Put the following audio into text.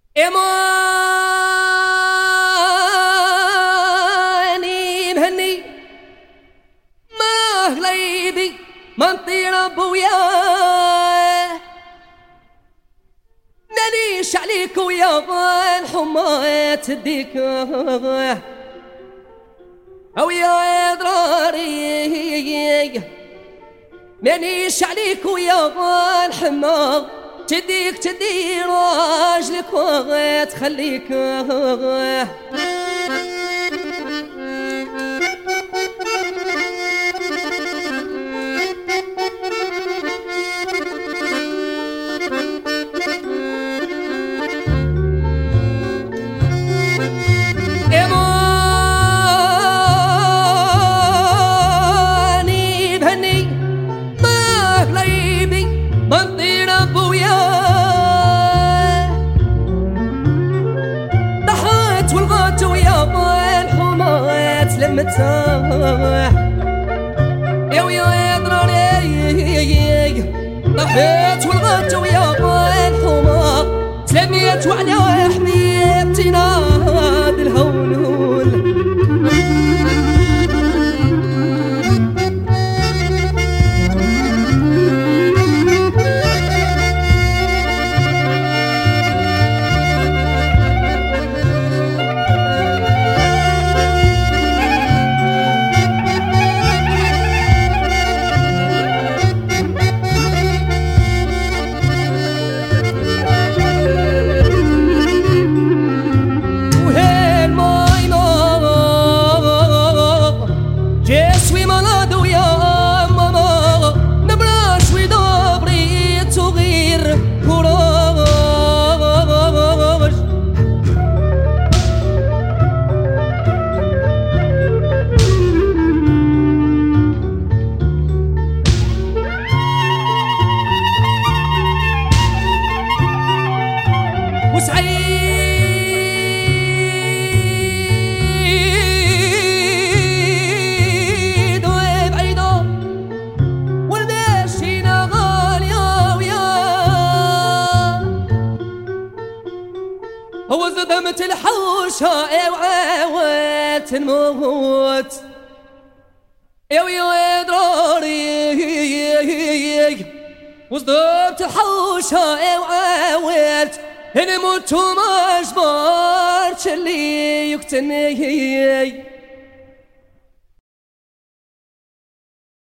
إيماني مهني ما غليدي ما نطير بويا نانيش عليك ويا الحمى تديك أو يا ضراري مانيش عليك ويا الحمى تديك تدي راجلك وتخليك إيماني بهني ما قليبي ما نطير بويا ضحيت والغات ويا الحمات لمتها يا ويا ضراري ضحيت والغات ويا الحمات تلميت وعلى حبيبتي ناد الهول وسعيد وبعيدة والباشينا غالية ويا هو زدمت الحوشة وعاوت نموت يا ضراري وزدمت الحوشة وعاوت نموت وما جبرتش اللي يقتلني